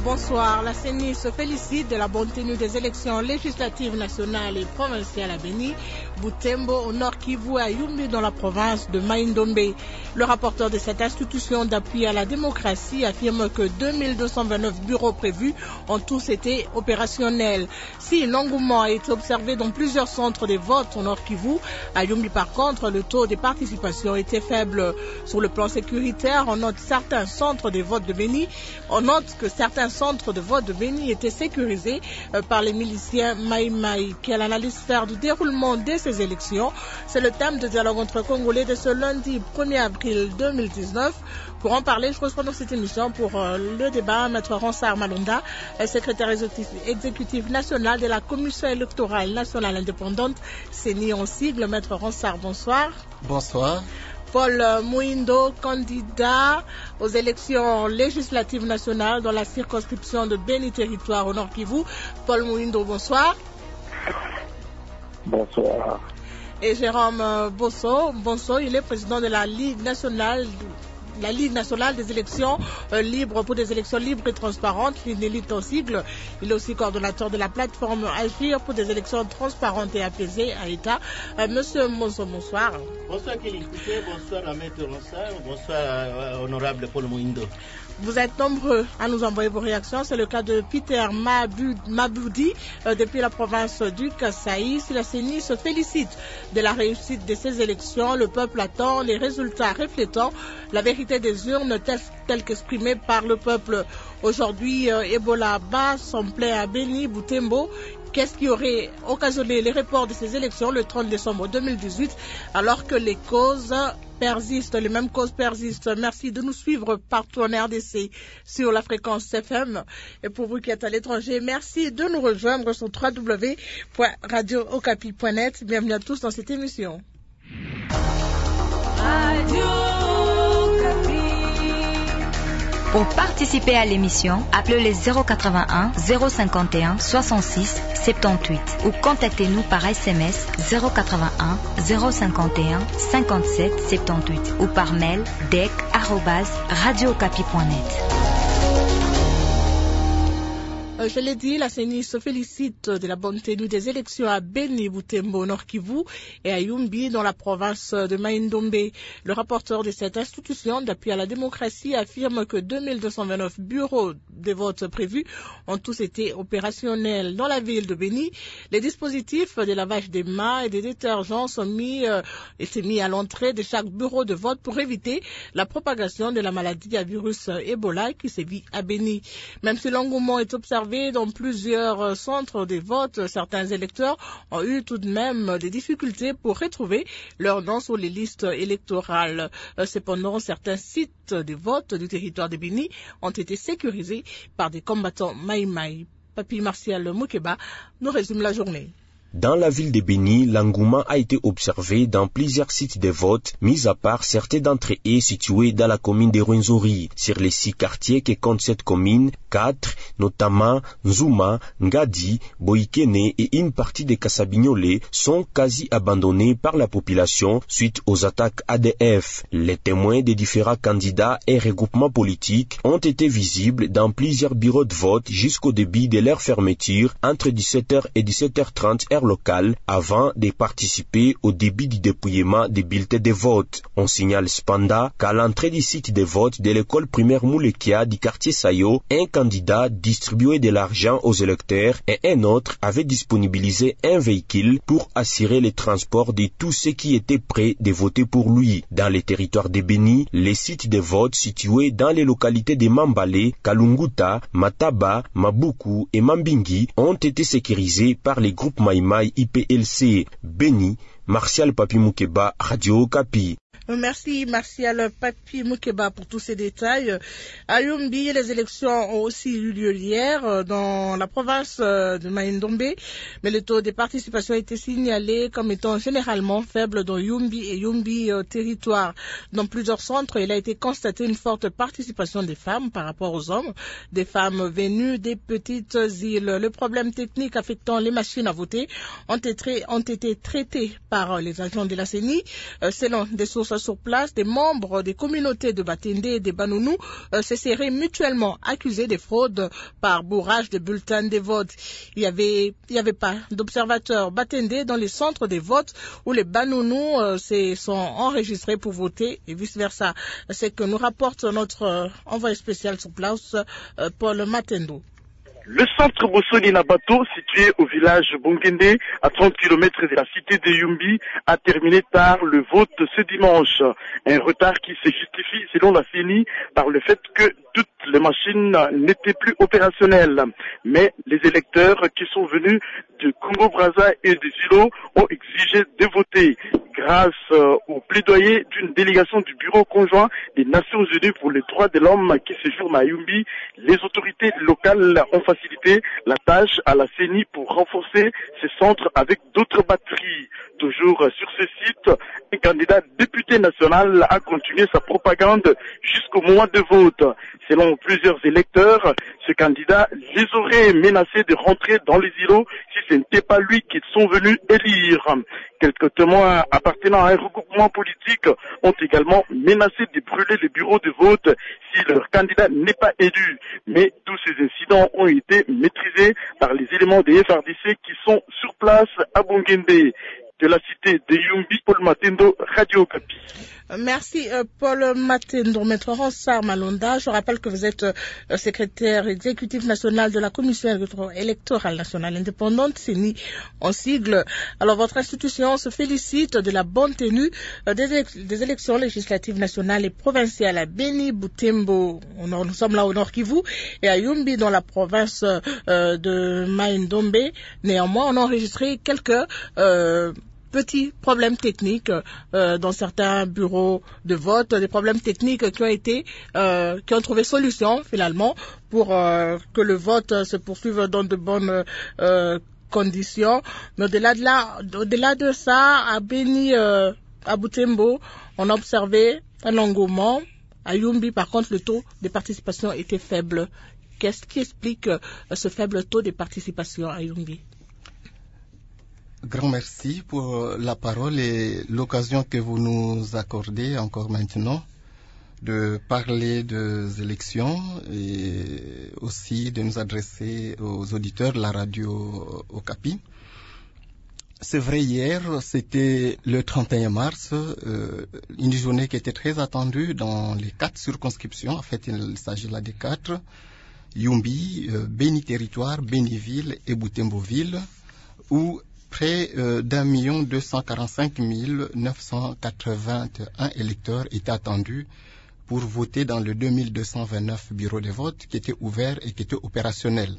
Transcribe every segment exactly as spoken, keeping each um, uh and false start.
Bonsoir. La C E N I se félicite de la bonne tenue des élections législatives nationales et provinciales à Beni, Butembo, au Nord Kivu et à Yumbi dans la province de Mai-Ndombe. Le rapporteur de cette institution d'appui à la démocratie affirme que deux mille deux cent vingt-neuf bureaux prévus ont tous été opérationnels. Si l'engouement a été observé dans plusieurs centres de vote au Nord Kivu, à Yumbi par contre, le taux de participation était faible. Sur le plan sécuritaire, on note certains centres de vote de Beni, on note que certains centres de vote de Beni étaient sécurisés par les miliciens Maï-Maï. Quelle analyse faire du déroulement de ces élections? C'est le thème de dialogue entre Congolais de ce lundi premier avril deux mille dix-neuf. Pour en parler, je reçois dans cette émission pour le débat Maître Ronsard Malonda, secrétaire exécutif national de la Commission électorale nationale indépendante, C E N I en sigle. Maître Ronsard, bonsoir. Bonsoir. Paul Mouindo, candidat aux élections législatives nationales dans la circonscription de Beni Territoire au Nord Kivu. Paul Mouindo, bonsoir. Bonsoir. Et Jérôme Bosso, Bosso, il est président de la Ligue nationale la Ligue nationale des élections euh, libres pour des élections libres et transparentes, l'INELIT en sigle. Il est aussi coordonnateur de la plateforme Agir pour des élections transparentes et apaisées à État. Euh, Monsieur Monso, bonsoir. Bonsoir Kéli Kouté, bonsoir à Maître Ronsard, bonsoir à honorable Paul Mouindo. Vous êtes nombreux à nous envoyer vos réactions. C'est le cas de Peter Maboudi euh, depuis la province du Kasaï. Si la C E N I se félicite de la réussite de ces élections, le peuple attend les résultats reflétant la vérité des urnes telles, telles qu'exprimées par le peuple. Aujourd'hui, euh, Ebola bat son plein à Beni, Butembo. Qu'est-ce qui aurait occasionné les reports de ces élections le trente décembre deux mille dix-huit alors que les causes persistent, les mêmes causes persistent? Merci de nous suivre partout en R D C sur la fréquence F M. Et pour vous qui êtes à l'étranger, merci de nous rejoindre sur w w w point radio okapi point net. Bienvenue à tous dans cette émission. Radio Okapi. Pour participer à l'émission, appelez les zéro quatre-vingt-un zéro cinquante et un soixante-six soixante-dix-huit ou contactez-nous par S M S zéro quatre-vingt-un zéro cinquante et un cinquante-sept soixante-dix-huit ou par mail d e c arobase radio okapi point net. Je l'ai dit, la C E N I se félicite de la bonne tenue des élections à Beni, Butembo, Nord Kivu et à Yumbi dans la province de Mai-Ndombe. Le rapporteur de cette institution d'appui à la démocratie affirme que deux mille deux cent vingt-neuf bureaux de vote prévus ont tous été opérationnels. Dans la ville de Beni, les dispositifs de lavage des mains et des détergents sont mis, euh, étaient mis à l'entrée de chaque bureau de vote pour éviter la propagation de la maladie à virus Ebola qui sévit à Beni. Même si l'engouement est observé dans plusieurs centres de vote, certains électeurs ont eu tout de même des difficultés pour retrouver leur nom sur les listes électorales. Cependant, certains sites de vote du territoire de Beni ont été sécurisés par des combattants Maï-Maï. Papi Martial Moukeba nous résume la journée. Dans la ville de Beni, l'engouement a été observé dans plusieurs sites de vote, mis à part certains d'entre eux situés dans la commune de Rwenzori. Sur les six quartiers que compte cette commune, quatre, notamment Nzuma, Ngadi, Boikene et une partie de Kasabignolé, sont quasi abandonnés par la population suite aux attaques A D F. Les témoins des différents candidats et regroupements politiques ont été visibles dans plusieurs bureaux de vote jusqu'au début de leur fermeture entre dix-sept heures et dix-sept heures trente heure locale avant de participer au début du dépouillement des bulletins de vote. On signale cependant qu'à l'entrée du site de vote de l'école primaire Moulekia du quartier Sayo, un candidat distribuait de l'argent aux électeurs et un autre avait disponibilisé un véhicule pour assurer le transport de tous ceux qui étaient prêts de voter pour lui. Dans les territoires de Beni, les sites de vote situés dans les localités de Mambale, Kalunguta, Mataba, Mabuku et Mambingi ont été sécurisés par les groupes Maïmaï I P L C. Beni, Martial Papi Moukeba, Radio Okapi. Merci Martial Papi Moukeba pour tous ces détails. À Yumbi, les élections ont aussi eu lieu hier dans la province de Mai-Ndombe, mais le taux de participation a été signalé comme étant généralement faible dans Yumbi et Yumbi euh, territoire. Dans plusieurs centres, il a été constaté une forte participation des femmes par rapport aux hommes, des femmes venues des petites îles. Le problème technique affectant les machines à voter ont été, ont été traités par les agents de la C E N I. Euh, selon des sources être sur place, des membres des communautés de Batende et des Banounou euh, se seraient mutuellement accusés des fraudes par bourrage de bulletins de vote. Il y avait, il y avait pas d'observateurs Batende dans les centres des votes où les Banounou euh, se sont enregistrés pour voter et vice-versa. C'est que nous rapporte notre euh, envoyé spécial sur place, euh, Paul Matendo. Le centre Bossoni Nabato, situé au village Bongende, à trente kilomètres de la cité de Yumbi, a terminé tard le vote ce dimanche. Un retard qui se justifie, selon la C E N I, par le fait que toutes les machines n'étaient plus opérationnelles. Mais les électeurs qui sont venus de Congo-Brazza et des îlots ont exigé de voter. Grâce au plaidoyer d'une délégation du Bureau conjoint des Nations Unies pour les droits de l'homme qui séjourne à Yumbi, les autorités locales ont facilité la tâche à la C E N I pour renforcer ces centres avec d'autres batteries. Toujours sur ce site, un candidat député national a continué sa propagande jusqu'au mois de vote. Selon plusieurs électeurs, ce candidat les aurait menacés de rentrer dans les îlots si ce n'était pas lui qu'ils sont venus élire. Quelques témoins appartenant à un regroupement politique ont également menacé de brûler les bureaux de vote si leur candidat n'est pas élu. Mais tous ces incidents ont été maîtrisés par les éléments des F R D C qui sont sur place à Bongende. De la cité de Yumbi, Paul Matendo, Radio Okapi. Merci Paul Matendo. Maître Ronsard Malonda, je rappelle que vous êtes secrétaire exécutif national de la Commission électorale nationale indépendante, C E N I en sigle. Alors votre institution se félicite de la bonne tenue des, des élections législatives nationales et provinciales à Beni, Butembo, nous sommes là au Nord Kivu, et à Yumbi dans la province de Mai-Ndombe. Néanmoins, on a enregistré quelques euh, petits problèmes techniques euh, dans certains bureaux de vote, des problèmes techniques qui ont été, euh, qui ont trouvé solution finalement pour euh, que le vote se poursuive dans de bonnes euh, conditions. Mais au-delà de là, au-delà de ça, à Beni, euh, à Butembo, on a observé un engouement. À Yumbi, par contre, le taux de participation était faible. Qu'est-ce qui explique euh, ce faible taux de participation à Yumbi? Grand merci pour la parole et l'occasion que vous nous accordez encore maintenant de parler des élections et aussi de nous adresser aux auditeurs de la radio Okapi. C'est vrai, hier, c'était le trente et un mars, euh, une journée qui était très attendue dans les quatre circonscriptions. En fait, il s'agit là des quatre. Yumbi, euh, Beni Territoire, Beniville et Butembo-Ville, où près euh, d'un million deux cent quarante-cinq mille neuf cent quatre-vingt-un électeurs étaient attendus pour voter dans le deux mille deux cent vingt-neuf bureaux de vote qui étaient ouverts et qui étaient opérationnels.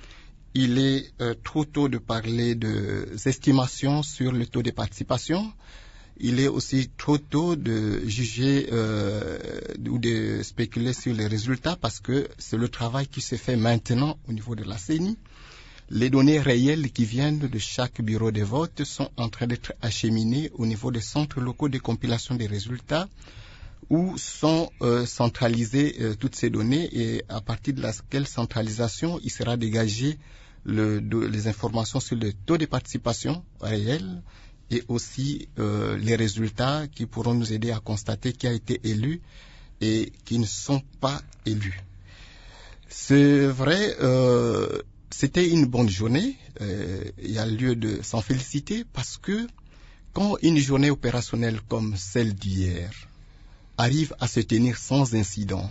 Il est euh, trop tôt de parler des estimations sur le taux de participation. Il est aussi trop tôt de juger euh, ou de spéculer sur les résultats parce que c'est le travail qui se fait maintenant au niveau de la C E N I. Les données réelles qui viennent de chaque bureau de vote sont en train d'être acheminées au niveau des centres locaux de compilation des résultats où sont euh, centralisées euh, toutes ces données et à partir de laquelle centralisation, il sera dégagé le, de, les informations sur le taux de participation réel et aussi euh, les résultats qui pourront nous aider à constater qui a été élu et qui ne sont pas élus. C'est vrai, euh, c'était une bonne journée, euh, il y a lieu de s'en féliciter parce que quand une journée opérationnelle comme celle d'hier arrive à se tenir sans incident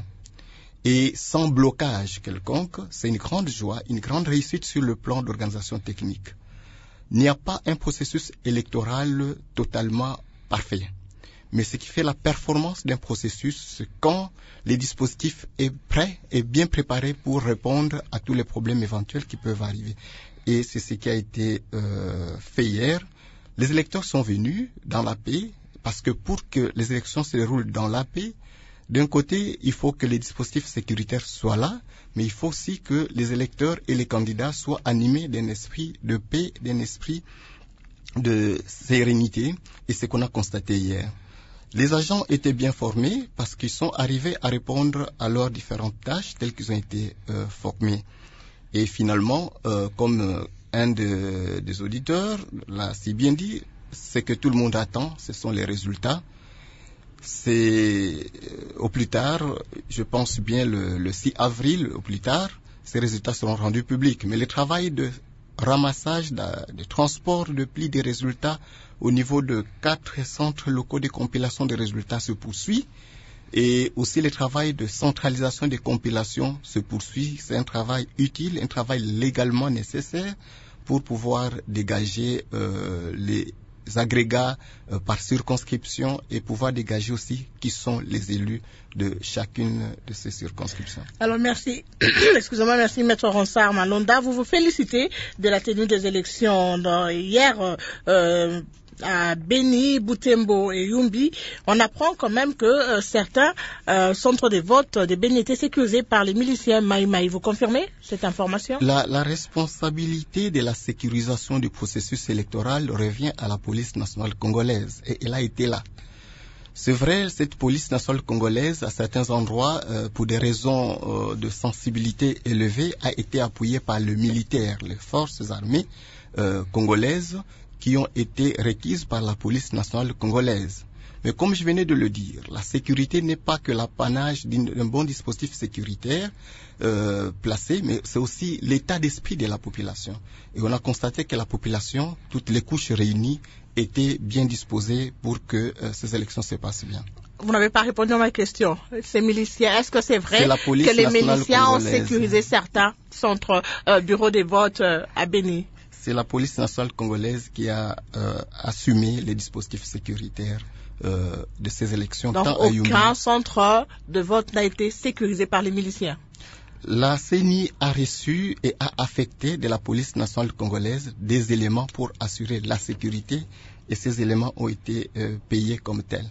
et sans blocage quelconque, c'est une grande joie, une grande réussite sur le plan d'organisation technique. Il n'y a pas un processus électoral totalement parfait. Mais ce qui fait la performance d'un processus, c'est quand les dispositifs est prêt et bien préparé pour répondre à tous les problèmes éventuels qui peuvent arriver. Et c'est ce qui a été euh, fait hier. Les électeurs sont venus dans la paix, parce que pour que les élections se déroulent dans la paix, d'un côté, il faut que les dispositifs sécuritaires soient là, mais il faut aussi que les électeurs et les candidats soient animés d'un esprit de paix, d'un esprit de sérénité, et c'est ce qu'on a constaté hier. Les agents étaient bien formés parce qu'ils sont arrivés à répondre à leurs différentes tâches telles qu'ils ont été euh, formés. Et finalement, euh, comme euh, un de, des auditeurs l'a si bien dit, ce que tout le monde attend, ce sont les résultats. c'est au plus tard, je pense bien le, le six avril au plus tard, ces résultats seront rendus publics. Mais le travail de ramassage, de, de transport de pli des résultats au niveau de quatre centres locaux de compilation des résultats se poursuit. Et aussi le travail de centralisation des compilations se poursuit. C'est un travail utile, un travail légalement nécessaire pour pouvoir dégager euh, les agrégats euh, par circonscription et pouvoir dégager aussi qui sont les élus de chacune de ces circonscriptions. Alors merci, excusez-moi, merci Maître Ronsard Malonda. Vous vous félicitez de la tenue des élections dans, hier euh, à Beni, Butembo et Yumbi. On apprend quand même que euh, certains euh, centres de vote de Beni étaient sécurisés par les miliciens Maï Maï. Vous confirmez cette information? La, la responsabilité de la sécurisation du processus électoral revient à la police nationale congolaise et elle a été là. C'est vrai, cette police nationale congolaise, à certains endroits, euh, pour des raisons euh, de sensibilité élevée, a été appuyée par le militaire, les forces armées euh, congolaises, qui ont été requises par la police nationale congolaise. Mais comme je venais de le dire, la sécurité n'est pas que l'apanage d'un bon dispositif sécuritaire euh, placé, mais c'est aussi l'état d'esprit de la population. Et on a constaté que la population, toutes les couches réunies, étaient bien disposées pour que euh, ces élections se passent bien. Vous n'avez pas répondu à ma question. Ces miliciens, est-ce que c'est vrai c'est que les miliciens ont sécurisé certains centres euh, bureaux de vote euh, à Beni? C'est la police nationale congolaise qui a euh, assumé les dispositifs sécuritaires euh, de ces élections. Donc tant aucun à centre de vote n'a été sécurisé par les miliciens? La C E N I a reçu et a affecté de la police nationale congolaise des éléments pour assurer la sécurité et ces éléments ont été euh, payés comme tels.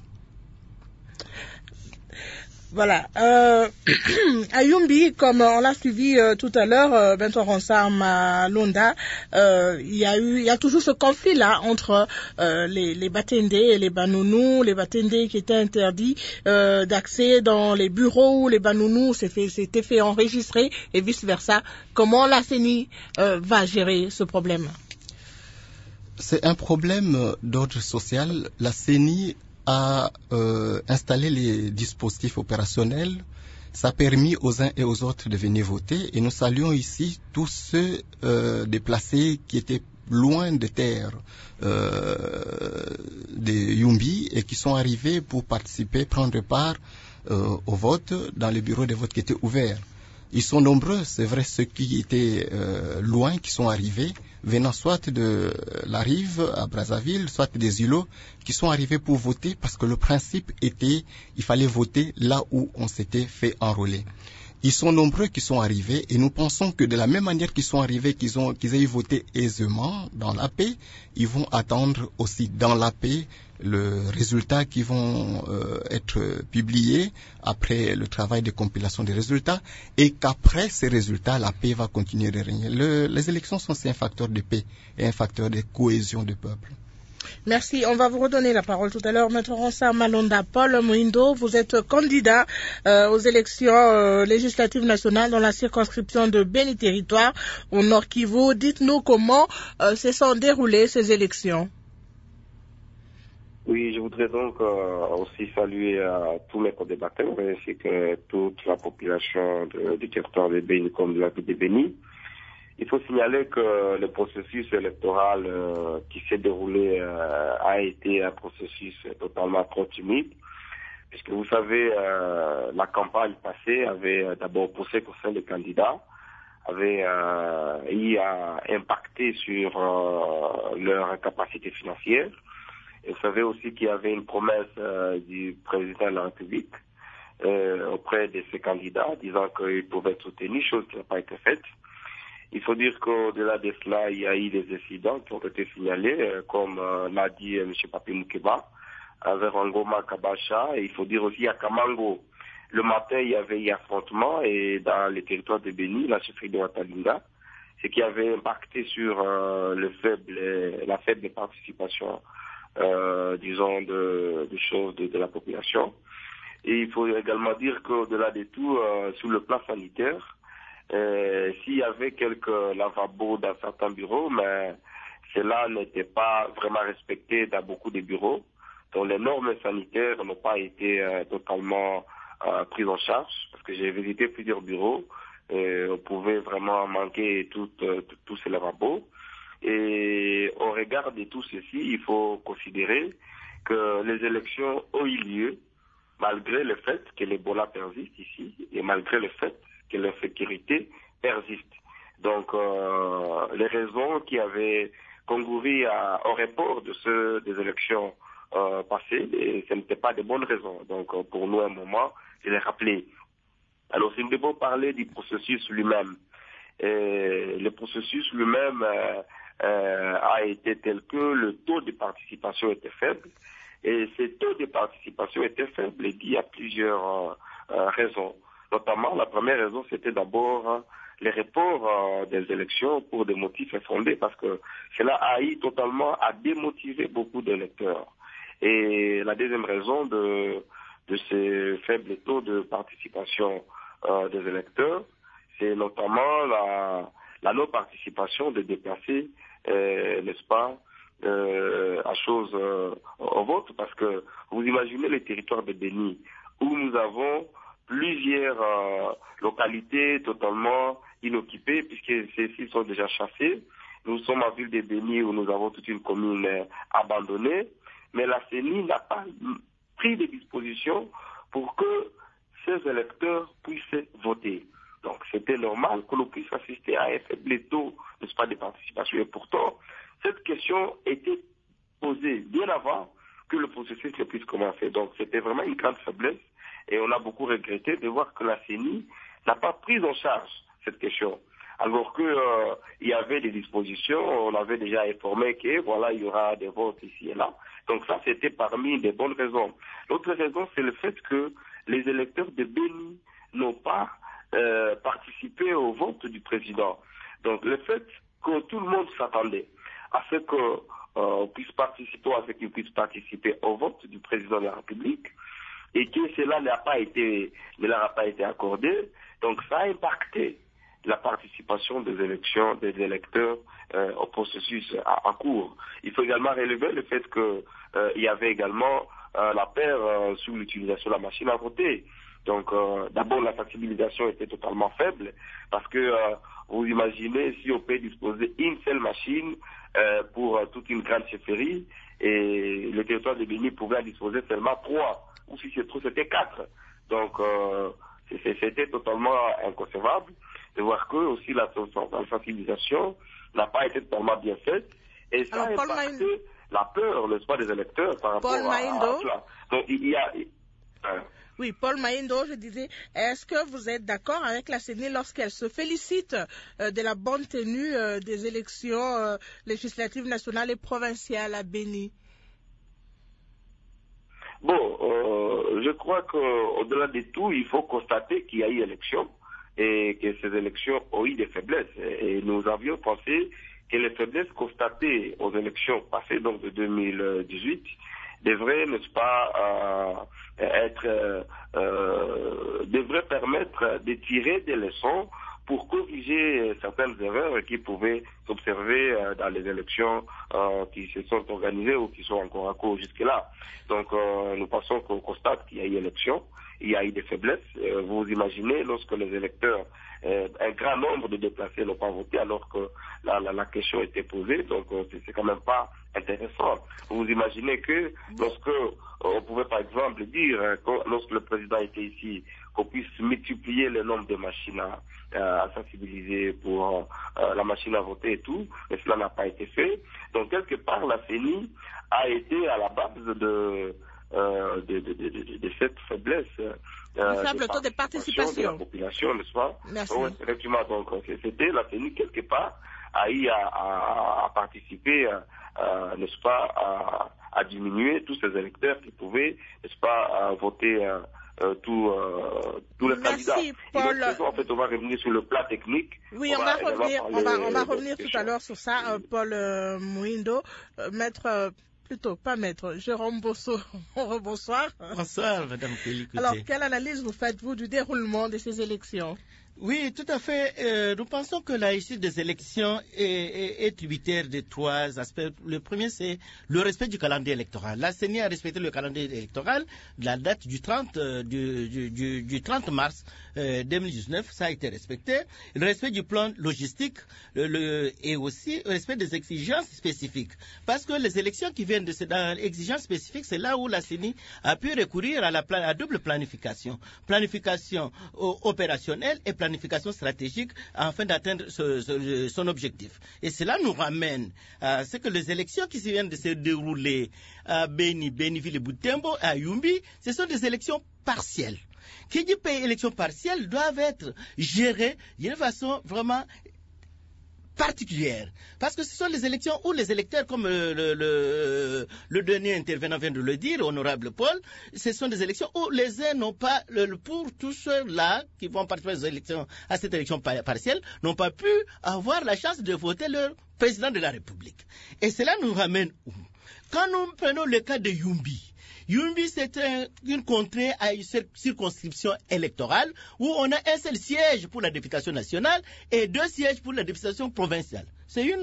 Voilà. Euh, à Yumbi, comme on l'a suivi euh, tout à l'heure, euh, Bento Ronsard Malonda, euh, il y a eu, il y a toujours ce conflit-là entre euh, les, les Batende et les Banounous. Les Batende qui étaient interdits euh, d'accès dans les bureaux où les Banounous s'étaient fait, fait enregistrer et vice-versa. Comment la C E N I euh, va gérer ce problème? C'est un problème d'ordre social. La C E N I a euh, installé les dispositifs opérationnels. Ça a permis aux uns et aux autres de venir voter et nous saluons ici tous ceux euh, déplacés qui étaient loin de terre euh, de Yumbi et qui sont arrivés pour participer, prendre part euh, au vote dans les bureaux de vote qui étaient ouverts. Ils sont nombreux, c'est vrai, ceux qui étaient euh, loin, qui sont arrivés, venant soit de la rive à Brazzaville, soit des îlots, qui sont arrivés pour voter parce que le principe était, il fallait voter là où on s'était fait enrôler. Ils sont nombreux qui sont arrivés et nous pensons que de la même manière qu'ils sont arrivés, qu'ils ont, qu'ils aient voté aisément dans la paix, ils vont attendre aussi dans la paix le résultat qui vont euh, être publiés après le travail de compilation des résultats et qu'après ces résultats, la paix va continuer de régner. Le, les élections sont aussi un facteur de paix et un facteur de cohésion du peuple. Merci. On va vous redonner la parole tout à l'heure. Maître Ronsard Malonda, Paul Mouindo, vous êtes candidat euh, aux élections euh, législatives nationales dans la circonscription de Beni Territoire au Nord Kivu. Dites-nous comment euh, se sont déroulées ces élections. Oui, je voudrais donc euh, aussi saluer euh, tous mes co-débatteurs ainsi que toute la population de, du territoire de Beni comme de la ville de Beni. Il faut signaler que le processus électoral euh, qui s'est déroulé euh, a été un processus totalement trop timide, puisque vous savez, euh, la campagne passée avait d'abord poussé que certains des candidats avait euh, eu à impacter sur euh, leur capacité financière. Et vous savez aussi qu'il y avait une promesse euh, du président de la République euh, auprès de ces candidats, disant qu'ils pouvaient être soutenus, chose qui n'a pas été faite. Il faut dire qu'au-delà de cela, il y a eu des incidents qui ont été signalés, euh, comme euh, l'a dit euh, M. Papi Moukeba, vers Ngoma Kabacha. Et il faut dire aussi à Kamango, le matin, il y avait eu affrontement et dans les territoires de Beni, la chefferie de Watalinga, ce qui avait impacté sur euh, le faible, la faible participation, euh, disons, de, de choses de, de la population. Et il faut également dire qu'au-delà de tout, euh, sur le plan sanitaire, Euh, s'il y avait quelques lavabos dans certains bureaux, mais cela n'était pas vraiment respecté dans beaucoup de bureaux. Donc les normes sanitaires n'ont pas été euh, totalement euh, prises en charge, parce que j'ai visité plusieurs bureaux, et on pouvait vraiment manquer tout, euh, tous ces lavabos. Et au regard de tout ceci, il faut considérer que les élections ont eu lieu malgré le fait que l'Ebola persiste ici et malgré le fait que l'insécurité persiste. Donc, euh, les raisons qui avaient concouru à, au report de ce, des élections euh, passées, et ce n'étaient pas de bonnes raisons. Donc, euh, pour nous, à un moment, je l'ai rappelé. Alors, si nous devons parler du processus lui-même, et le processus lui-même euh, euh, a été tel que le taux de participation était faible. Et ce taux de participation était faible dû à plusieurs euh, euh, raisons. Notamment, la première raison, c'était d'abord euh, les reports euh, des élections pour des motifs infondés, parce que cela a eu totalement à démotiver beaucoup d'électeurs. Et la deuxième raison de, de ces faibles taux de participation euh, des électeurs, c'est notamment la, la non-participation des déplacés, euh, n'est-ce pas, Euh, à chose euh, au vote, parce que vous imaginez les territoires de Béni où nous avons plusieurs euh, localités totalement inoccupées puisque celles-ci sont déjà chassées. Nous sommes en ville de Béni où nous avons toute une commune euh, abandonnée, mais la C E N I n'a pas pris des dispositions pour que ces électeurs puissent voter. Donc c'était normal que l'on puisse assister à un faible taux, n'est-ce pas, de participation. Et pourtant, cette question était posée bien avant que le processus ne puisse commencer. Donc c'était vraiment une grande faiblesse et on a beaucoup regretté de voir que la C E N I n'a pas pris en charge cette question. Alors qu'il euh, y avait des dispositions, on avait déjà informé que voilà, il y aura des votes ici et là. Donc ça, c'était parmi des bonnes raisons. L'autre raison, c'est le fait que les électeurs de Béni n'ont pas euh, participé au vote du président. Donc le fait que tout le monde s'attendait à ce qu'on euh, puisse participer, à ce qu'ils puissent participer au vote du président de la République, et que cela n'a pas été, ne leur a pas été accordé. Donc ça a impacté la participation des élections, des électeurs euh, au processus en cours. Il faut également relever le fait qu'il euh, y avait également euh, la paire euh, sur l'utilisation de la machine à voter. Donc euh, d'abord la sensibilisation était totalement faible, parce que euh, vous imaginez si on peut disposer une seule machine euh, pour euh, toute une grande chefferie, et le territoire de Béni pouvait en disposer seulement trois, ou si c'est trop, c'était quatre. Donc euh, c'était totalement inconcevable de voir que aussi la, la sensibilisation n'a pas été totalement bien faite, et ça Alors, a Paul impacté Maïndo. la peur, n'est-ce pas, des électeurs par rapport Paul à, Maïndo. à cela. Donc il y a... Euh, Oui, Paul Maïndo, je disais, est-ce que vous êtes d'accord avec la C E N I lorsqu'elle se félicite euh, de la bonne tenue euh, des élections euh, législatives nationales et provinciales à Béni? Bon, euh, je crois qu'au-delà de tout, il faut constater qu'il y a eu élection et que ces élections ont eu des faiblesses. Et nous avions pensé que les faiblesses constatées aux élections passées, donc de deux mille dix-huit, devraient, n'est-ce pas, euh, être, euh, euh, devraient permettre de tirer des leçons pour corriger certaines erreurs qui pouvaient s'observer euh, dans les élections euh, qui se sont organisées ou qui sont encore en cours jusque-là. Donc euh, nous pensons qu'on constate qu'il y a eu élection, il y a eu des faiblesses. Euh, vous imaginez lorsque les électeurs, euh, un grand nombre de déplacés n'ont pas voté alors que la, la, la question était posée, donc euh, c'est quand même pas intéressant. Vous imaginez que lorsque euh, on pouvait par exemple dire, euh, que lorsque le président était ici, qu'on puisse multiplier le nombre de machines à, à sensibiliser pour euh, la machine à voter et tout, mais cela n'a pas été fait. Donc quelque part la C E N I a été à la base de euh, de, de, de, de, de cette faiblesse euh, faible de, taux de participation de la population, n'est-ce pas? Merci. Oui, effectivement, donc c'était la C E N I quelque part a eu à, à, à participer, euh, n'est-ce pas, à, à diminuer tous ces électeurs qui pouvaient, n'est-ce pas, voter euh, euh, tous euh, tous les Merci, candidats. Paul. Et donc, en fait, on va revenir sur le plan technique. Oui, on, on va, va revenir, on va, on va revenir tout question. à l'heure sur ça, euh, Paul euh, Mouindo, euh, maître, euh, plutôt pas maître, Jérôme Bosso. Bonsoir. Bonsoir, Madame Kéli. Alors, quelle analyse vous faites-vous du déroulement de ces élections? Oui, tout à fait. Euh, nous pensons que la réussite des élections est, est, est tributaire de trois aspects. Le premier, c'est le respect du calendrier électoral. La C E N I a respecté le calendrier électoral de la date du trente, euh, du, du, du, du trente mars euh, deux mille dix-neuf. Ça a été respecté. Le respect du plan logistique le, le, et aussi le respect des exigences spécifiques. Parce que les élections qui viennent de ces exigences spécifiques, c'est là où la C E N I a pu recourir à la plan, à double planification. Planification opérationnelle et planification planification stratégique afin d'atteindre ce, ce, son objectif. Et cela nous ramène à ce que les élections qui viennent de se dérouler à Beni, Beniville et Butembo, à Yumbi, ce sont des élections partielles. Qui dit élections partielles doivent être gérées d'une façon vraiment particulière. Parce que ce sont les élections où les électeurs, comme le, le, le, le dernier intervenant vient de le dire, honorable Paul, ce sont des élections où les uns n'ont pas, le, pour tous ceux-là qui vont participer aux élections, à cette élection partielle, n'ont pas pu avoir la chance de voter leur président de la République. Et cela nous ramène où? Quand nous prenons le cas de Yumbi, Yumbi, c'est un, une contrée à une circonscription électorale où on a un seul siège pour la députation nationale et deux sièges pour la députation provinciale. C'est une,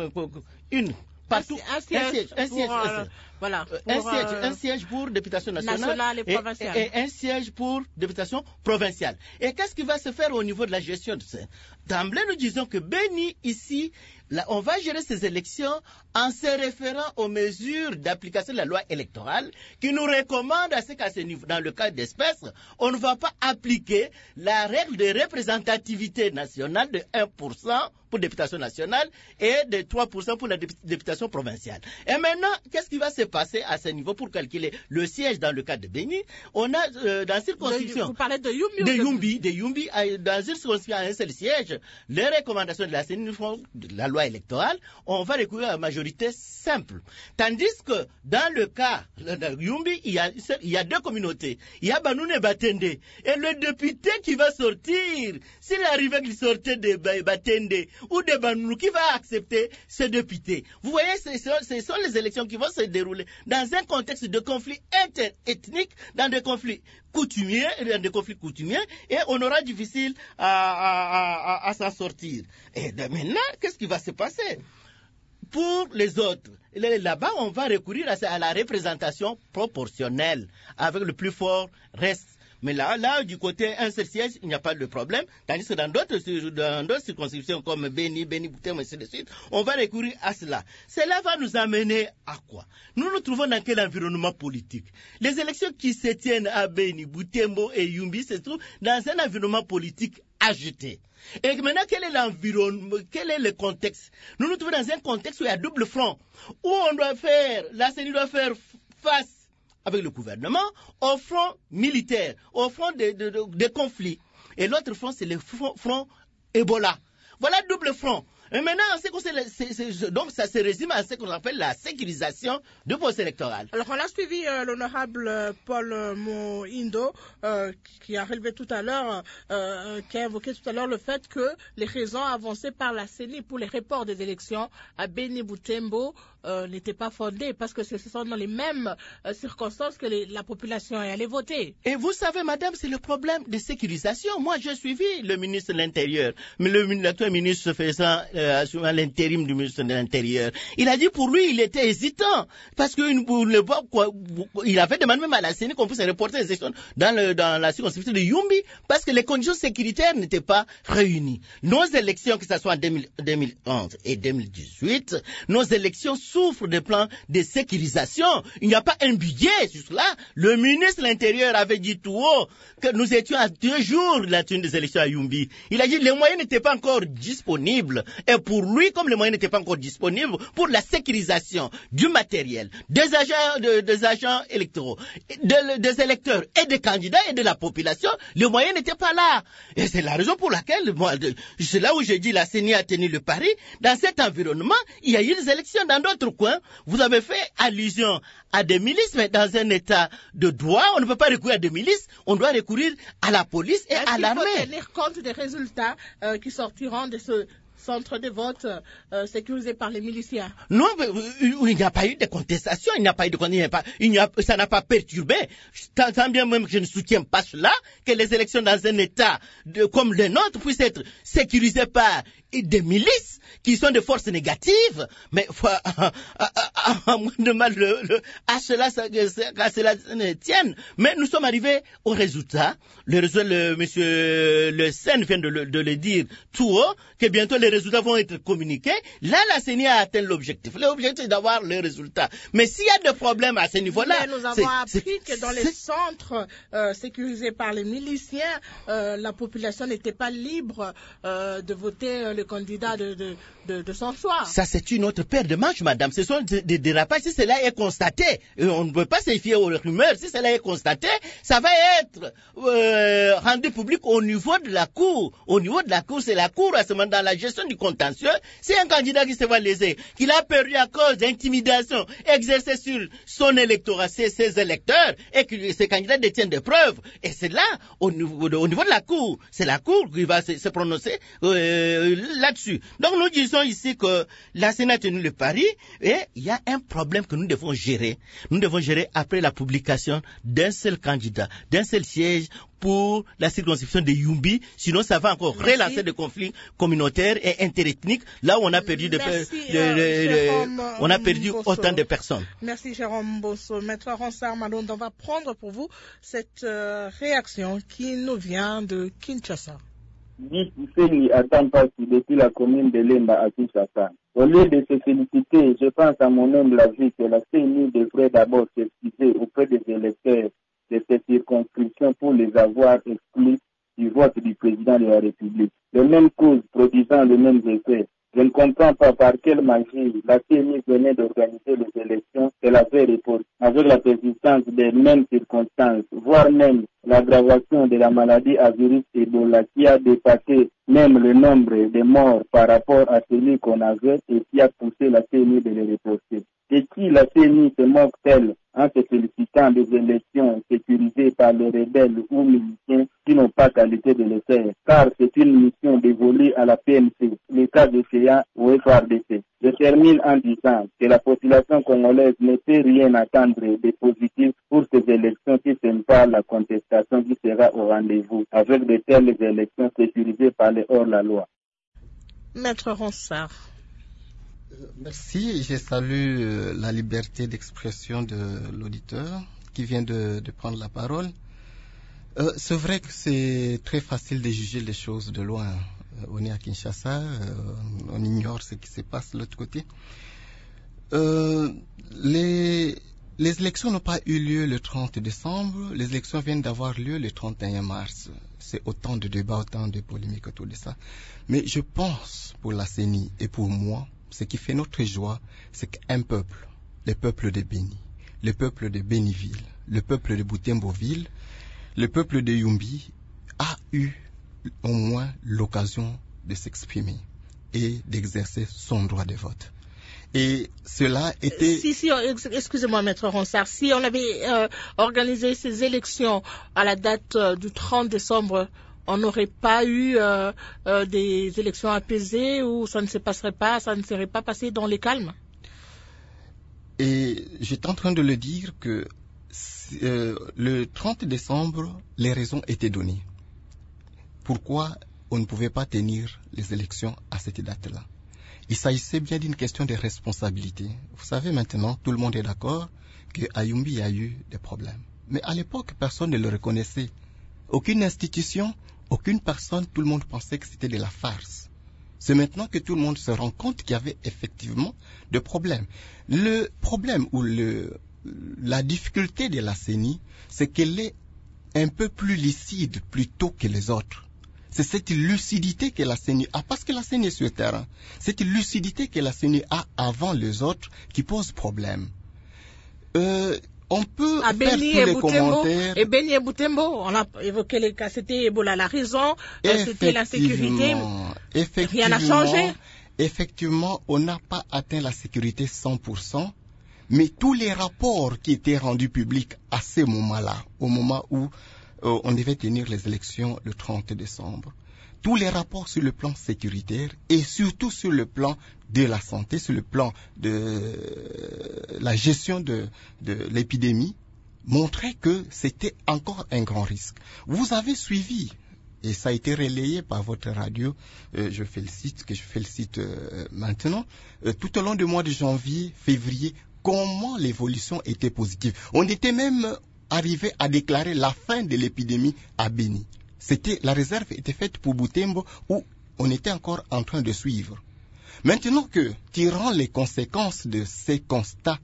une partout. Un, un siège, un siège, pour, un siège, euh, un siège. Voilà, pour, un, siège euh, un siège pour députation nationale, nationale et, provinciale. Et, et un siège pour députation provinciale. Et qu'est-ce qui va se faire au niveau de la gestion de ça? D'emblée, nous disons que Beni, ici, là, on va gérer ces élections en se référant aux mesures d'application de la loi électorale qui nous recommandent à ce qu'à ce niveau, dans le cas d'espèce, on ne va pas appliquer la règle de représentativité nationale de un pour cent pour députation nationale et de trois pour cent pour la députation provinciale. Et maintenant, qu'est-ce qui va se passer à ce niveau pour calculer le siège dans le cas de Beni? On a euh, dans circonscription. Vous parlez de Yumbi? De Yumbi, de Yumbi, dans une circonscription à un seul siège, les recommandations de la C E N I font de la loi électorale, on va recourir à la majorité simple. Tandis que dans le cas de Yumbi, il y a, il y a deux communautés. Il y a Banoun et Batende. Et le député qui va sortir, s'il arrivait qu'il sortait de Batende ou de Banoun, qui va accepter ce député? Vous voyez, ce sont, ce sont les élections qui vont se dérouler dans un contexte de conflit interethnique, dans des conflits coutumiers, dans des conflits coutumiers, et on aura difficile à, à, à, à s'en sortir. Et de maintenant, qu'est-ce qui va se passer? Pour les autres, là-bas, on va recourir à, à la représentation proportionnelle, avec le plus fort reste. Mais là, là, du côté un seul siège, il n'y a pas de problème. Tandis que dans d'autres, dans d'autres circonscriptions comme Beni, Beni, Butembo, et ainsi de suite, on va recourir à cela. Cela va nous amener à quoi? Nous nous trouvons dans quel environnement politique? Les élections qui se tiennent à Beni, Butembo et Yumbi se trouvent dans un environnement politique agité. Et maintenant, quel est l'environnement, quel est le contexte? Nous nous trouvons dans un contexte où il y a double front, où on doit faire, la C E N I doit faire face avec le gouvernement, au front militaire, au front des de, de, de conflits. Et l'autre front, c'est le front, front Ebola. Voilà double front. Et maintenant, c'est, donc ça se résume à ce qu'on appelle la sécurisation du poste électoral. Alors on a suivi euh, l'honorable euh, Paul euh, Moindo euh, qui a relevé tout à l'heure, euh, qui a évoqué tout à l'heure le fait que les raisons avancées par la C E N I pour les reports des élections à Beni Butembo euh, n'étaient pas fondées parce que ce sont dans les mêmes euh, circonstances que les, la population est allée voter. Et vous savez, madame, c'est le problème de sécurisation. Moi, j'ai suivi le ministre de l'Intérieur, mais le l'actuel ministre faisant euh, à l'intérim du ministre de l'Intérieur. Il a dit pour lui, il était hésitant parce qu'il il avait demandé même à la C E N I qu'on puisse reporter les élections dans, le, dans la circonscription de Yumbi parce que les conditions sécuritaires n'étaient pas réunies. Nos élections, que ce soit en deux mille onze et deux mille dix-huit, nos élections souffrent de plans de sécurisation. Il n'y a pas un budget sur cela. Le ministre de l'Intérieur avait dit tout haut que nous étions à deux jours de la tenue des élections à Yumbi. Il a dit que les moyens n'étaient pas encore disponibles. Et pour lui, comme les moyens n'étaient pas encore disponibles, pour la sécurisation du matériel, des agents, de, des agents électoraux, de, des électeurs et des candidats et de la population, les moyens n'étaient pas là. Et c'est la raison pour laquelle, moi, c'est là où j'ai dit la C E N I a tenu le pari. Dans cet environnement, il y a eu des élections dans d'autres coins. Vous avez fait allusion à des milices, mais dans un état de droit, on ne peut pas recourir à des milices, on doit recourir à la police et Est-ce à l'armée. Il faut tenir compte des résultats euh, qui sortiront de ce centres de vote euh, sécurisés par les miliciens. Non, il n'y a pas eu de contestation, il n'y a pas eu de contestation, il n'y a, ça n'a pas perturbé. Tant bien même que je ne soutiens pas cela, que les élections dans un État de, comme le nôtre puissent être sécurisées par des milices qui sont des forces négatives, mais à, à, à, à moins de mal le, le, à cela, ça, à cela tienne. Mais nous sommes arrivés au résultat. Le résultat, le monsieur Le Sen vient de le, de le dire tout haut, que bientôt les résultats vont être communiqués. Là, la C E N I a atteint l'objectif. L'objectif, c'est d'avoir les résultats. Mais s'il y a des problèmes à ce niveau-là... Mais nous avons appris que dans les centres euh, sécurisés par les miliciens, euh, la population n'était pas libre euh, de voter euh, le candidat de, de, de, de son choix. Ça, c'est une autre paire de manches, madame. Ce sont des, des dérapages. Si cela est constaté, et on ne peut pas se fier aux rumeurs, si cela est constaté, ça va être euh, rendu public au niveau de la Cour. Au niveau de la Cour, c'est la Cour, à ce moment, dans la gestion du contentieux, c'est un candidat qui se va léser, qu'il a perdu à cause d'intimidation exercée sur son électorat, ses, ses électeurs, et que ces candidats détiennent des preuves. Et c'est là, au niveau de, au niveau de la Cour, c'est la Cour qui va se, se prononcer euh, là-dessus. Donc nous disons ici que la C E N I a tenu le pari, et il y a un problème que nous devons gérer. Nous devons gérer après la publication d'un seul candidat, d'un seul siège pour la circonscription de Yumbi, sinon ça va encore Merci. relancer des conflits communautaires et interethniques, là où on a perdu, de, Merci, de, de, euh, de, Jérôme, on a perdu Bosso. autant de personnes. Merci Jérôme Bosso. Maître Ronsard Malonde, on va prendre pour vous cette euh, réaction qui nous vient de Kinshasa. Dit Husseini à Tampasi depuis la commune de Lemba à Kinshasa. Au lieu de se féliciter, je pense à mon humble avis que la C E N I devrait d'abord s'excuser auprès des électeurs de cette circonscription pour les avoir exclus du vote du président de la République. Les mêmes causes produisant les mêmes effets. Je ne comprends pas par quelle magie la C E N I venait d'organiser les élections et l'avait reportée avec la persistance des mêmes circonstances, voire même l'aggravation de la maladie à virus Ebola qui a dépassé même le nombre de morts par rapport à celui qu'on avait et qui a poussé la C E N I de les reporter. Et qui la C E N I se moque-t-elle en se félicitant des élections sécurisées par les rebelles ou miliciens qui n'ont pas qualité de le faire, car c'est une mission dévolue à la P N C, l'État de C A ou F R D C. Je termine en disant que la population congolaise ne peut rien attendre de positif pour ces élections qui ne sont pas la contestation qui sera au rendez-vous avec de telles élections sécurisées par les hors-la-loi. Maître Ronsard. Merci, je salue la liberté d'expression de l'auditeur qui vient de, de prendre la parole. Euh, c'est vrai que c'est très facile de juger les choses de loin. Euh, on est à Kinshasa, euh, on ignore ce qui se passe de l'autre côté. Euh, les, les élections n'ont pas eu lieu le trente décembre, les élections viennent d'avoir lieu le trente et un mars. C'est autant de débats, autant de polémiques autour de ça. Mais je pense pour la C E N I et pour moi, ce qui fait notre joie, c'est qu'un peuple, le peuple de Béni, le peuple de Béniville, le peuple de Butemboville, le peuple de Yumbi a eu au moins l'occasion de s'exprimer et d'exercer son droit de vote. Et cela était... Si, si, excusez-moi, Maître Ronsard, si on avait euh, organisé ces élections à la date euh, du trente décembre, on n'aurait pas eu euh, euh, des élections apaisées ou ça ne se passerait pas, ça ne serait pas passé dans les calmes? Et j'étais en train de le dire que euh, le trente décembre, les raisons étaient données. Pourquoi on ne pouvait pas tenir les élections à cette date-là? Il s'agissait bien d'une question de responsabilité. Vous savez maintenant, tout le monde est d'accord qu'à Yumbi, il y a eu des problèmes. Mais à l'époque, personne ne le reconnaissait. Aucune institution, aucune personne, tout le monde pensait que c'était de la farce. C'est maintenant que tout le monde se rend compte qu'il y avait effectivement des problèmes. Le problème ou le, la difficulté de la C E N I, c'est qu'elle est un peu plus lucide plutôt que les autres. C'est cette lucidité que la C E N I a, parce que la C E N I est sur le terrain. Cette lucidité que la C E N I a avant les autres qui pose problème. Euh, on peut à faire Béni tous et les Boutembo, commentaires. et Béni et Boutembo, on a évoqué les cas, c'était Ebola, la raison, euh, c'était l'insécurité. Rien n'a changé. Effectivement, on n'a pas atteint la sécurité cent pour cent, mais tous les rapports qui étaient rendus publics à ce moment-là, au moment où euh, on devait tenir les élections le trente décembre, tous les rapports sur le plan sécuritaire et surtout sur le plan de la santé, sur le plan de la gestion de, de l'épidémie, montraient que c'était encore un grand risque. Vous avez suivi, et ça a été relayé par votre radio, euh, je félicite, que je félicite euh, maintenant, euh, tout au long du mois de janvier, février, comment l'évolution était positive. On était même arrivé à déclarer la fin de l'épidémie à Béni. C'était, la réserve était faite pour Butembo où on était encore en train de suivre. Maintenant que, tirant les conséquences de ces constats,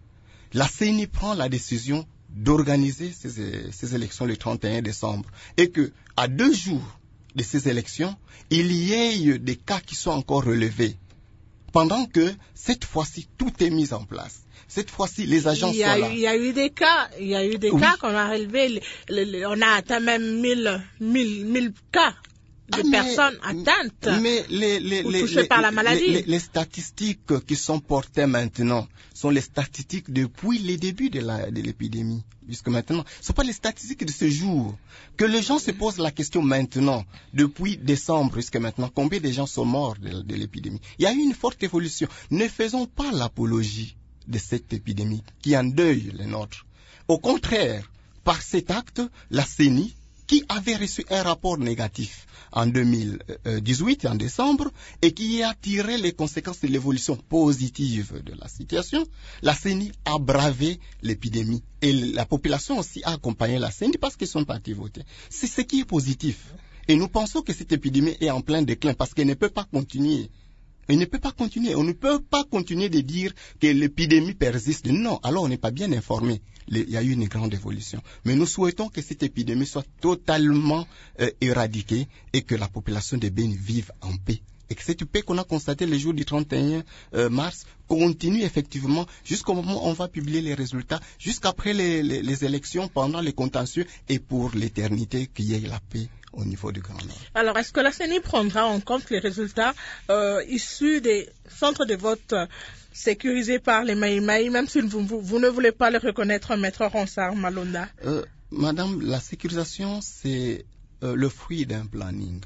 la C E N I prend la décision d'organiser ces, ces élections le trente et un décembre et que, à deux jours de ces élections, il y ait des cas qui sont encore relevés. Pendant que, cette fois-ci, tout est mis en place. Cette fois-ci, les agents il y a sont eu, là. Il y a eu des cas, il y a eu des oui. cas qu'on a relevés. Le, le, on a atteint même mille, mille, mille cas de ah, mais, personnes atteintes mais les, les, ou les, touchées les, par la maladie. Les, les, les statistiques qui sont portées maintenant sont les statistiques depuis les débuts de, la, de l'épidémie. Jusque maintenant, ce ne sont pas les statistiques de ce jour. Que les gens se posent la question maintenant, depuis décembre jusqu'à maintenant, combien de gens sont morts de, de l'épidémie. Il y a eu une forte évolution. Ne faisons pas l'apologie de cette épidémie qui endeuille les nôtres. Au contraire, par cet acte, la C E N I, qui avait reçu un rapport négatif en deux mille dix-huit, en décembre, et qui a tiré les conséquences de l'évolution positive de la situation, la C E N I a bravé l'épidémie. Et la population aussi a accompagné la C E N I parce qu'ils sont partis voter. C'est ce qui est positif. Et nous pensons que cette épidémie est en plein déclin parce qu'elle ne peut pas continuer. Elle ne peut pas continuer. On ne peut pas continuer de dire que l'épidémie persiste. Non, alors on n'est pas bien informé. Il y a eu une grande évolution. Mais nous souhaitons que cette épidémie soit totalement euh, éradiquée et que la population de Béni vive en paix. Et que cette paix qu'on a constatée le jour du trente et un mars continue effectivement jusqu'au moment où on va publier les résultats, jusqu'après les, les, les élections, pendant les contentieux et pour l'éternité qu'il y ait la paix au niveau du Grand Nord. Alors, est-ce que la C E N I prendra en compte les résultats euh, issus des centres de vote euh, sécurisés par les Maïmaï, même si vous, vous, vous ne voulez pas le reconnaître, Maître Ronsard Malonda? euh, Madame, la sécurisation, c'est euh, le fruit d'un planning.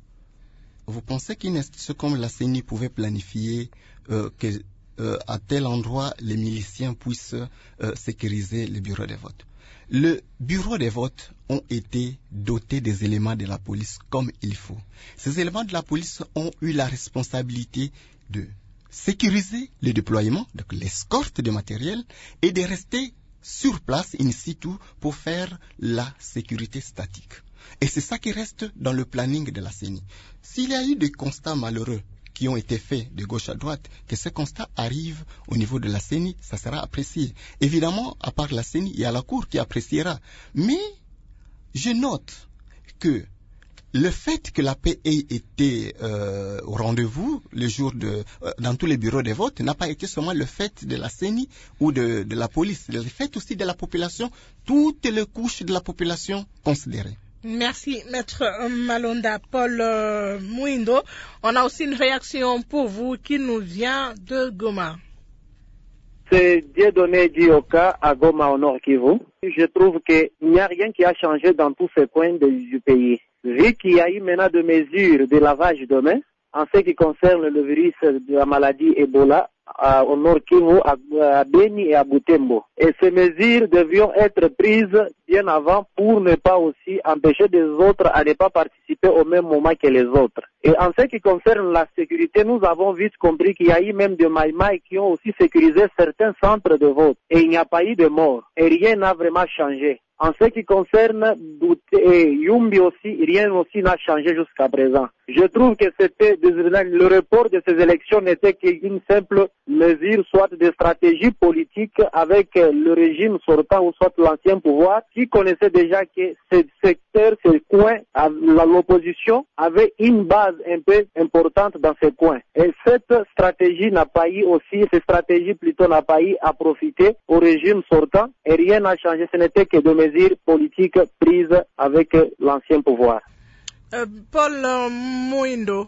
Vous pensez qu'une institution comme la C E N I pouvait planifier euh, que euh, à tel endroit les miliciens puissent euh, sécuriser le bureau de vote? Le bureau de vote ont été dotés des éléments de la police comme il faut. Ces éléments de la police ont eu la responsabilité de sécuriser le déploiement, donc l'escorte de matériel, et de rester sur place in situ pour faire la sécurité statique. Et c'est ça qui reste dans le planning de la C E N I. S'il y a eu des constats malheureux qui ont été faits de gauche à droite, que ces constats arrivent au niveau de la C E N I, ça sera apprécié. Évidemment, à part la C E N I, il y a la Cour qui appréciera. Mais je note que le fait que la paix ait été euh, au rendez-vous le jour de, euh, dans tous les bureaux de vote n'a pas été seulement le fait de la C E N I ou de, de la police, le fait aussi de la population, toutes les couches de la population considérées. Merci, Maître Malonda. Paul euh, Mouindo, on a aussi une réaction pour vous qui nous vient de Goma. C'est Dieudonné Dioka à Goma au Nord Kivu. Je trouve qu'il n'y a rien qui a changé dans tous ces coins de, du pays. Vu qu'il y a eu maintenant des mesures de lavage de mains en ce qui concerne le virus de la maladie Ebola, À, au Nord Kivu, à, à Beni et à Butembo. Et ces mesures devront être prises bien avant pour ne pas aussi empêcher les autres à ne pas participer au même moment que les autres. Et en ce qui concerne la sécurité, nous avons vite compris qu'il y a eu même des Maïmaï qui ont aussi sécurisé certains centres de vote. Et il n'y a pas eu de mort. Et rien n'a vraiment changé. En ce qui concerne Bouté et Yumbi aussi, rien aussi n'a changé jusqu'à présent. Je trouve que c'était le report de ces élections n'était qu'une simple mesure, soit de stratégie politique avec le régime sortant ou soit l'ancien pouvoir, qui connaissait déjà que ce secteur, ce coin, l'opposition avait une base un peu importante dans ce coin. Et cette stratégie n'a pas eu aussi, cette stratégie plutôt n'a pas eu à profiter au régime sortant et rien n'a changé. Ce n'était que des mesures politiques prises avec l'ancien pouvoir. Euh, Paul euh, Mouindo.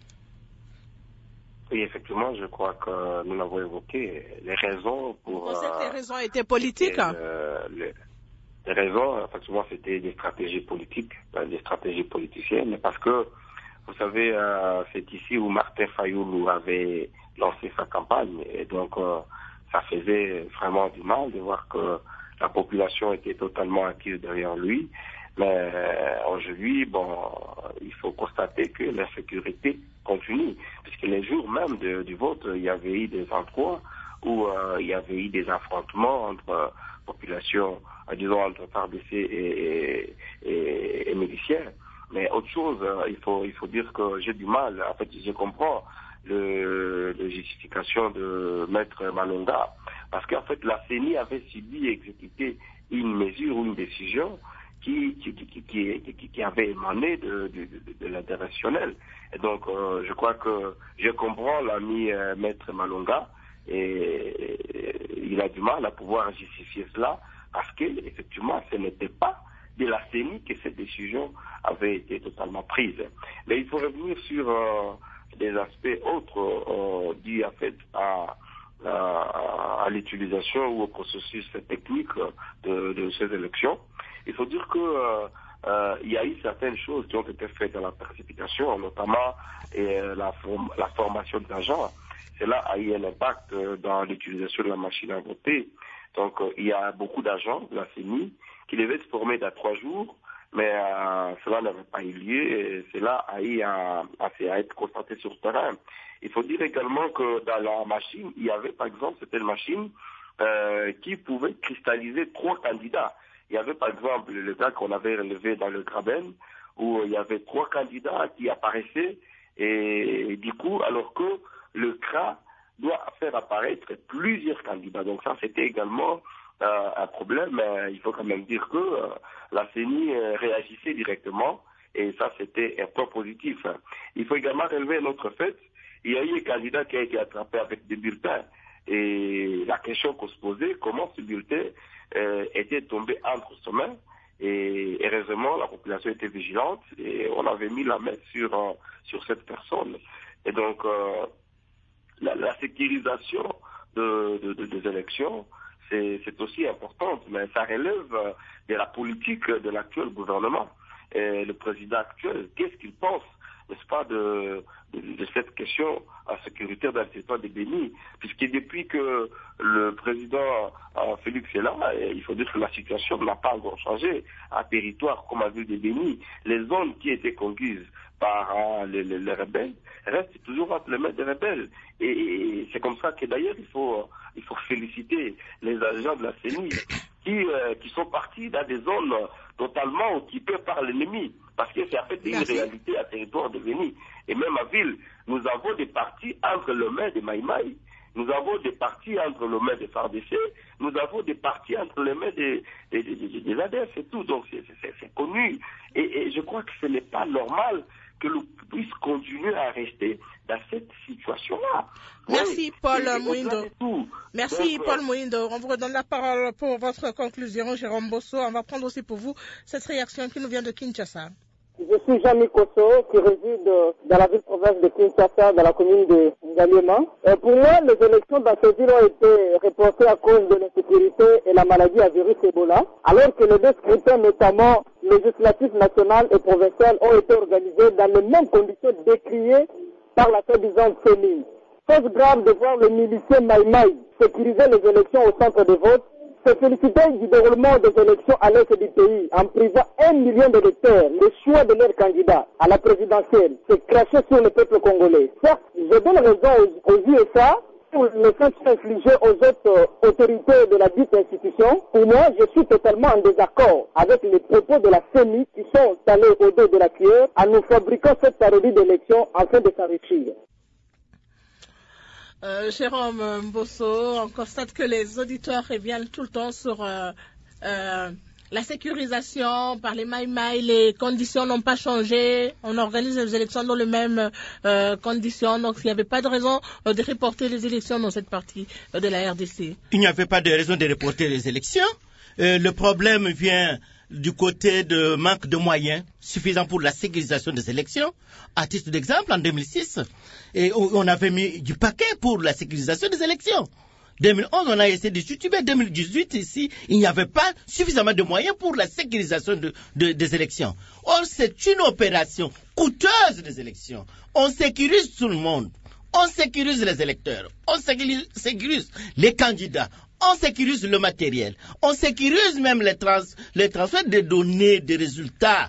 Oui, effectivement, je crois que nous l'avons évoqué. Les raisons pour... Vous pensez que les raisons étaient politiques? euh, les, les raisons, effectivement, c'était des stratégies politiques, des stratégies politiciennes, parce que Vous savez, euh, c'est ici où Martin Fayoulou avait lancé sa campagne. Et donc, euh, ça faisait vraiment du mal de voir que la population était totalement acquise derrière lui. Mais euh, aujourd'hui, bon, il faut constater que l'insécurité continue. Puisque les jours même de, du vote, il y avait eu des endroits où euh, il y avait eu des affrontements entre euh, population, euh, disons, entre F A R D C et, et, et, et miliciens. Mais autre chose, euh, il faut il faut dire que j'ai du mal. En fait, je comprends le, le justification de Maître Malonga, parce qu'en fait, la C E N I avait subi et exécuté une mesure ou une décision qui qui qui qui, qui, qui avait émané de, de, de, de l'international. Et donc, euh, je crois que je comprends l'ami euh, Maître Malonga, et, et il a du mal à pouvoir justifier cela, parce que effectivement, ce n'était pas de la C E N I que cette décision avait été totalement prise. Mais il faut revenir sur euh, des aspects autres euh, dus en fait à, à, à l'utilisation ou au processus technique de, de ces élections. Il faut dire que euh, euh, il y a eu certaines choses qui ont été faites dans la précipitation, notamment euh, la, form la formation d'agents. Cela a eu un impact euh, dans l'utilisation de la machine à voter. Donc euh, il y a beaucoup d'agents de la C E N I qui devaient se former dans trois jours, mais euh, cela n'avait pas eu lieu et cela a eu à, à, à être constaté sur le terrain. Il faut dire également que dans la machine, il y avait par exemple, c'était une machine euh, qui pouvait cristalliser trois candidats. Il y avait par exemple le cas qu'on avait relevé dans le Graben, où il y avait trois candidats qui apparaissaient, et, et du coup, alors que le C R A doit faire apparaître plusieurs candidats. Donc ça, c'était également euh, un problème. Euh, il faut quand même dire que euh, la C E N I euh, réagissait directement, et ça, c'était un point positif. Il faut également relever un autre fait. Il y a eu un candidat qui a été attrapé avec des bulletins. Et la question qu'on se posait, comment ce bulletin euh, était tombé entre ses mains. Et heureusement, la population était vigilante et on avait mis la main sur, euh, sur cette personne. Et donc, euh, la, la sécurisation de, de, de, des élections, c'est aussi importante, mais ça relève euh, de la politique de l'actuel gouvernement. Et le président actuel, qu'est-ce qu'il pense, n'est-ce pas, de, de, de cette question à sécurité dans le territoire de Béni, puisque depuis que le président euh, Félix est là, il faut dire que la situation n'a pas encore changé. À territoire comme à ville de Béni, les zones qui étaient conquises par euh, les, les, les rebelles restent toujours entre les mains des rebelles. Et, et c'est comme ça que d'ailleurs il faut, il faut féliciter les agents de la C E N I qui, euh, qui sont partis dans des zones totalement occupées par l'ennemi. Parce que c'est en fait une réalité à territoire de Béni. Et même à ville, nous avons des partis entre les mains des Maïmaï, nous avons des partis entre les mains des F A R D C, nous avons des partis entre les mains des, des, des, des, des A D F et tout. Donc c'est connu. Et, et je crois que ce n'est pas normal que l'on puisse continuer à rester dans cette situation-là. Merci, oui, Paul Mouindo. Merci, Donc, Paul Mouindo. On vous redonne la parole pour votre conclusion, Jérôme Bosso. On va prendre aussi pour vous cette réaction qui nous vient de Kinshasa. Je suis Jamy Kosso, qui réside dans la ville-province de Kinshasa, dans la commune de Ngaliema. Euh, pour moi, les élections dans cette ville ont été reportées à cause de l'insécurité et la maladie à virus Ebola, alors que les deux scrutins, notamment législatifs national et provincial, ont été organisés dans les mêmes conditions décriées par la soi-disant C E N I. Chose grave de voir le milicier Maïmaï sécuriser les élections au centre de vote, se féliciter du déroulement des élections à l'est du pays en privant un million d'électeurs le choix de leur candidat à la présidentielle, c'est cracher sur le peuple congolais. Certes, je donne raison aux, aux U S A pour les sanctions infligées aux autres euh, autorités de la dite institution. Pour moi, je suis totalement en désaccord avec les propos de la C E N I qui sont allés au dos de la cuillère en nous fabriquant cette parodie d'élection afin de s'enrichir. Euh, Jérôme Bosso, on constate que les auditeurs reviennent tout le temps sur euh, euh, la sécurisation par les Maïmaï. Les conditions n'ont pas changé. On organise les élections dans les mêmes euh, conditions. Donc, il n'y avait pas de raison euh, de reporter les élections dans cette partie euh, de la R D C. Il n'y avait pas de raison de reporter les élections. Euh, le problème vient du côté de manque de moyens suffisants pour la sécurisation des élections. À titre d'exemple, en deux mille six, et on avait mis du paquet pour la sécurisation des élections. deux mille onze, on a essayé de sutuber. deux mille dix-huit, ici, il n'y avait pas suffisamment de moyens pour la sécurisation de, de, des élections. Or, c'est une opération coûteuse des élections. On sécurise tout le monde. On sécurise les électeurs. On sécurise, sécurise les candidats. On sécurise le matériel. On sécurise même les, trans, les transferts de données, des résultats.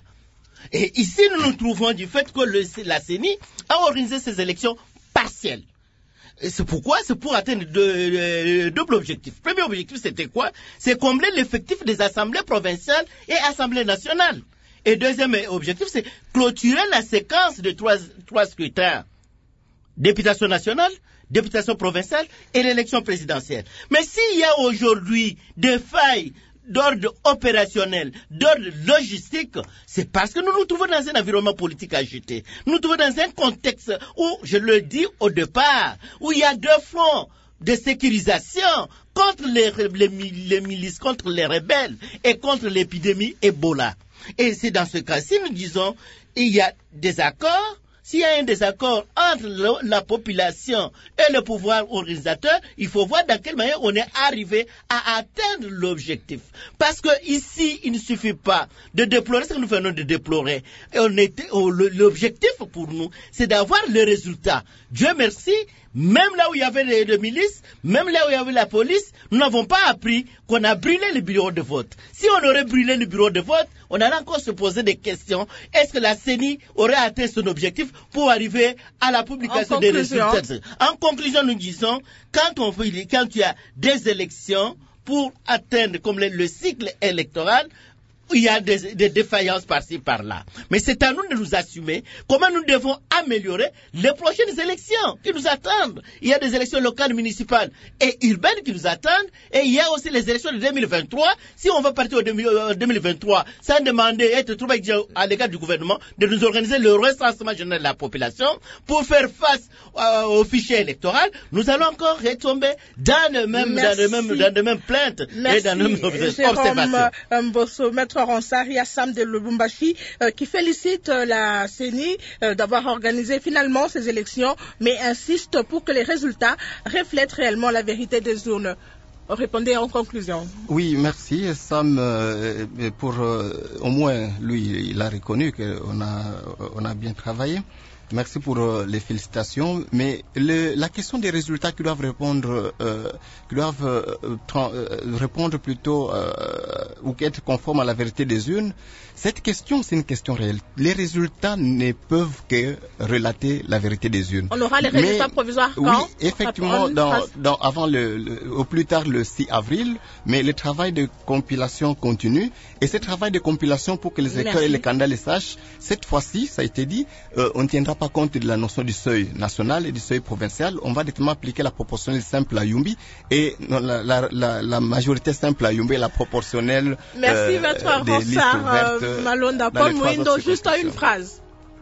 Et ici, nous nous trouvons du fait que le, la C E N I a organisé ces élections partielles. Et c'est pourquoi, c'est pour atteindre deux, deux, double objectif. Premier objectif, c'était quoi? C'est combler l'effectif des assemblées provinciales et assemblées nationales. Et deuxième objectif, c'est clôturer la séquence de trois, trois scrutins. Députation nationale, députation provinciale et l'élection présidentielle. Mais s'il y a aujourd'hui des failles d'ordre opérationnel, d'ordre logistique, c'est parce que nous nous trouvons dans un environnement politique agité. Nous nous trouvons dans un contexte où, je le dis au départ, où il y a deux fronts de sécurisation contre les, les, les milices, contre les rebelles et contre l'épidémie Ebola. Et c'est dans ce cas-ci, nous disons, il y a des accords. S'il y a un désaccord entre le, la population et le pouvoir organisateur, il faut voir dans quelle manière on est arrivé à atteindre l'objectif. Parce que ici, il ne suffit pas de déplorer ce que nous venons de déplorer. Et on était, on, l'objectif pour nous, c'est d'avoir le résultat. Dieu merci, même là où il y avait les, les milices, même là où il y avait la police, nous n'avons pas appris qu'on a brûlé le bureau de vote. Si on aurait brûlé le bureau de vote, on allait encore se poser des questions. Est-ce que la C E N I aurait atteint son objectif pour arriver à la publication des résultats? En conclusion, nous disons, quand on fait, quand il y a des élections pour atteindre comme le, le cycle électoral, il y a des, des défaillances par-ci, par-là. Mais c'est à nous de nous assumer comment nous devons améliorer les prochaines élections qui nous attendent. Il y a des élections locales, municipales et urbaines qui nous attendent. Et il y a aussi les élections de deux mille vingt-trois. Si on va partir au deux mille vingt-trois sans demander, être trop exigeant à l'égard du gouvernement, de nous organiser le recensement général de la population pour faire face euh, au fichier électoral, nous allons encore retomber dans le même, dans le même, dans le même plainte Merci. et dans le même observation. Mbosso, Maître Ronsari Assam de Lubumbashi, euh, qui félicite euh, la C E N I euh, d'avoir organisé finalement ces élections, mais insiste pour que les résultats reflètent réellement la vérité des urnes. Répondez en conclusion. Oui, merci. Sam, euh, pour euh, au moins, lui, il a reconnu qu'on a, on a bien travaillé. Merci pour euh, les félicitations. Mais le, la question des résultats qui doivent répondre, euh, qui doivent euh, euh, répondre plutôt euh, ou être conformes à la vérité des urnes, cette question, c'est une question réelle. Les résultats ne peuvent que relater la vérité des urnes. On aura les résultats mais, provisoires quand? Oui, effectivement, dans, dans, avant le, le, au plus tard le six avril, mais le travail de compilation continue. Et ce travail de compilation, pour que les électeurs et les candidats les sachent, cette fois-ci, ça a été dit, euh, on ne tiendra pas compte de la notion du seuil national et du seuil provincial. On va directement appliquer la proportionnelle simple à Yumbi et non, la, la, la, la majorité simple à Yumbi et la proportionnelle Merci, euh, Maître des listes ouvertes. Euh, Malonda, Paul Mouindo, juste une phrase.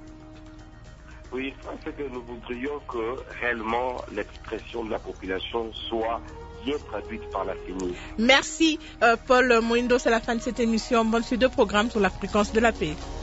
Oui, c'est que nous voudrions que réellement l'expression de la population soit bien traduite par la C E N I. Merci, euh, Paul Mouindo. C'est la fin de cette émission. Bonne suite de programme sur la fréquence de la paix.